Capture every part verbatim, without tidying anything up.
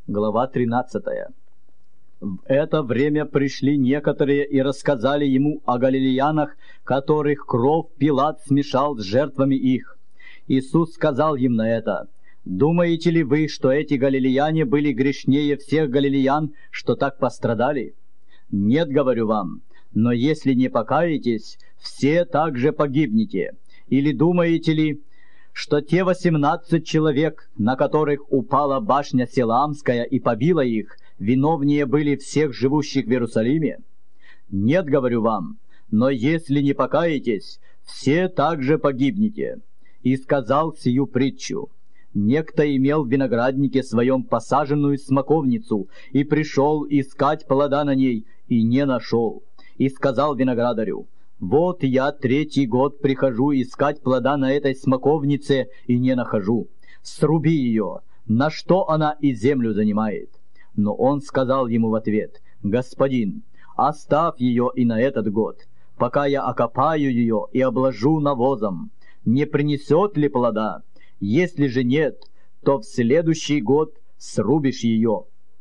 Глава тринадцатая. В это время пришли некоторые и рассказали ему о галилеянах, которых кровь Пилат смешал с жертвами их. Иисус сказал им на это: «Думаете ли вы, что эти галилеяне были грешнее всех галилеян, что так пострадали? Нет, говорю вам, но если не покаетесь, все также погибнете. Или думаете ли, что те восемнадцать человек, на которых упала башня Силаамская и побила их, виновнее были всех живущих в Иерусалиме? Нет, говорю вам, но если не покаетесь, все также погибнете». И сказал сию притчу: некто имел в винограднике своем посаженную смоковницу, и пришел искать плода на ней, и не нашел. И сказал виноградарю: «Вот я третий год прихожу искать плода на этой смоковнице, и не нахожу. Сруби ее, на что она и землю занимает». Но он сказал ему в ответ: «Господин, оставь ее и на этот год, пока я окопаю ее и обложу навозом. Не принесет ли плода? Если же нет, то в следующий год срубишь ее».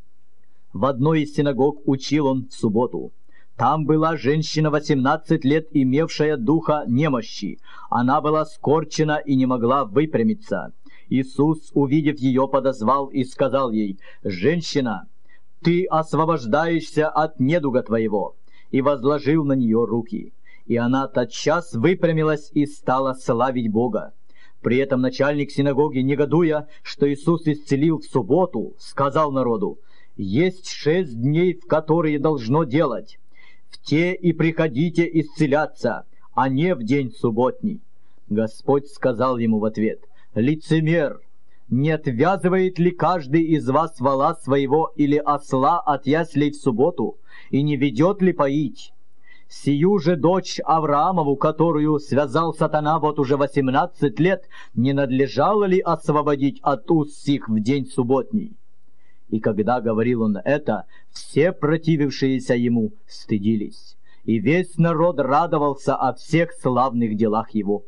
В одной из синагог учил он в субботу. Там была женщина восемнадцать лет, имевшая духа немощи. Она была скорчена и не могла выпрямиться. Иисус, увидев ее, подозвал и сказал ей: «Женщина, ты освобождаешься от недуга твоего», и возложил на нее руки. И она тотчас выпрямилась и стала славить Бога. При этом начальник синагоги, негодуя, что Иисус исцелил в субботу, сказал народу: «Есть шесть дней, в которые должно делать. В те и приходите исцеляться, а не в день субботний». Господь сказал ему в ответ: «Лицемер, не отвязывает ли каждый из вас вола своего или осла от яслей в субботу, и не ведет ли поить? Сию же дочь Авраамову, которую связал сатана вот уже восемнадцать лет, не надлежало ли освободить от уз сих в день субботний?» И когда говорил он это, все противившиеся ему стыдились, и весь народ радовался о всех славных делах его.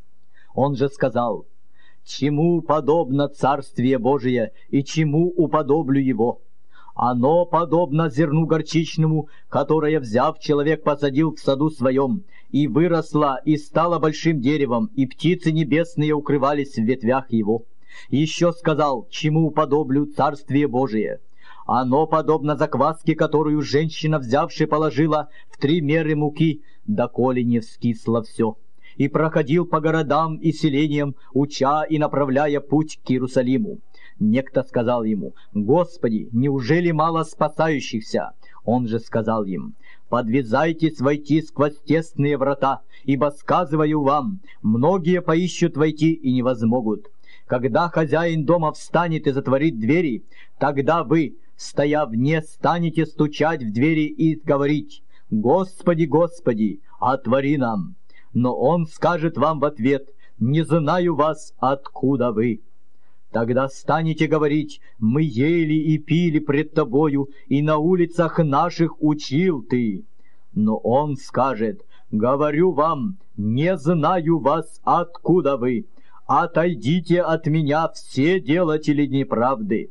Он же сказал: «Чему подобно Царствие Божие, и чему уподоблю его? Оно подобно зерну горчичному, которое, взяв, человек посадил в саду своем, и выросло, и стало большим деревом, и птицы небесные укрывались в ветвях его». Еще сказал: «Чему уподоблю Царствие Божие? Оно подобно закваске, которую женщина, взявши, положила в три меры муки, доколе не вскисло все. И проходил по городам и селениям, уча и направляя путь к Иерусалиму. Некто сказал ему: «Господи, неужели мало спасающихся?» Он же сказал им: «Подвязайтесь войти сквозь тесные врата, ибо, сказываю вам, многие поищут войти и не возмогут. Когда хозяин дома встанет и затворит двери, тогда вы, стоя вне, станете стучать в двери и говорить: Господи, Господи, отвори нам. Но он скажет вам в ответ: не знаю вас, откуда вы. Тогда станете говорить: мы ели и пили пред тобою, и на улицах наших учил ты. Но он скажет: говорю вам, не знаю вас, откуда вы. Отойдите от меня, все делатели неправды.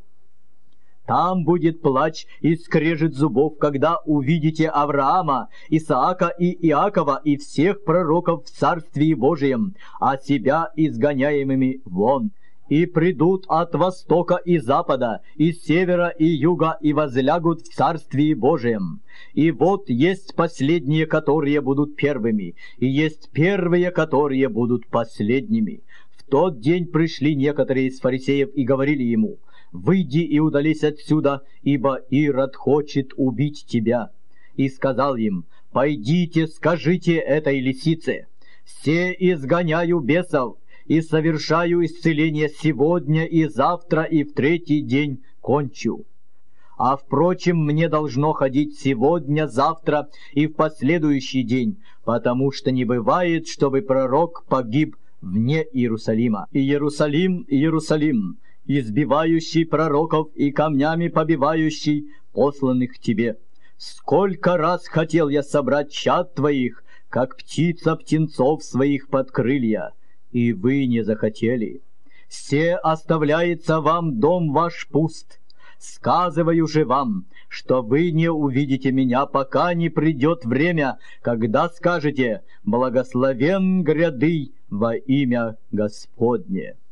Там будет плач и скрежет зубов, когда увидите Авраама, Исаака и Иакова и всех пророков в Царствии Божием, а себя изгоняемыми вон. И придут от востока и запада, и севера и юга, и возлягут в Царствии Божием. И вот есть последние, которые будут первыми, и есть первые, которые будут последними. В тот день пришли некоторые из фарисеев и говорили ему: «Выйди и удались отсюда, ибо Ирод хочет убить тебя». И сказал им: «Пойдите, скажите этой лисице: се изгоняю бесов, и совершаю исцеление сегодня и завтра, и в третий день кончу. А впрочем, мне должно ходить сегодня, завтра и в последующий день, потому что не бывает, чтобы пророк погиб вне Иерусалима. И Иерусалим, Иерусалим, избивающий пророков и камнями побивающий посланных к тебе. Сколько раз хотел я собрать чад твоих, как птица птенцов своих под крылья, и вы не захотели. Се оставляется вам дом ваш пуст. Сказываю же вам, что вы не увидите меня, пока не придет время, когда скажете: благословен гряды во имя Господне».